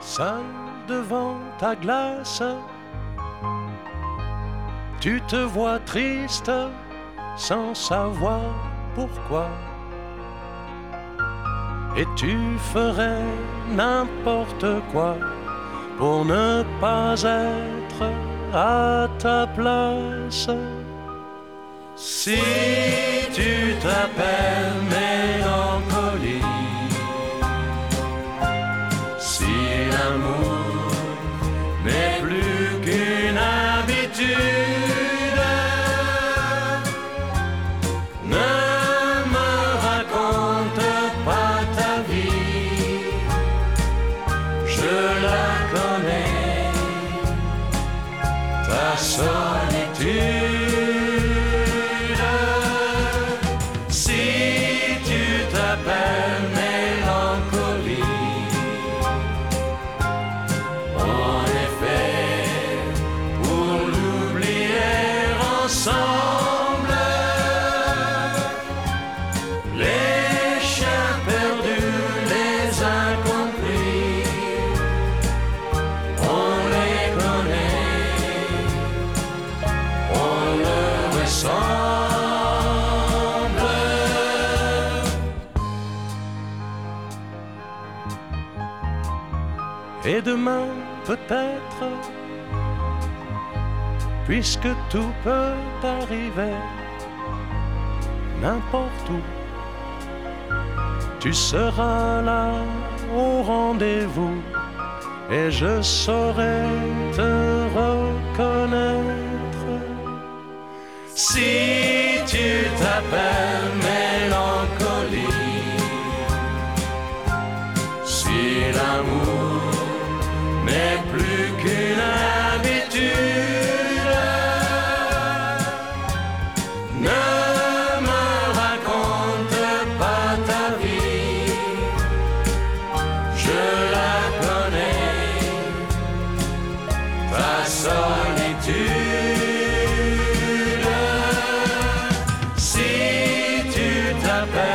Seul devant ta glace, tu te vois triste sans savoir pourquoi. Et tu ferais n'importe quoi pour ne pas être à ta place. Si tu t'appelles mélancolie, si l'amour n'est plus qu'une habitude, ne me raconte pas ta vie, je la connais, ta solitude. Si tu t'appelles mélancolie, en effet, pour l'oublier ensemble, les chiens perdus, les incompris, on les connaît, on leur ressemble. Et demain peut-être, puisque tout peut arriver, n'importe où, tu seras là au rendez-vous et je saurai te reconnaître. Si tu t'appelles mélancolie, si l'amour n'est plus qu'une habitude, ne me raconte pas ta vie, je la connais, ta solitude. Si tu t'appelles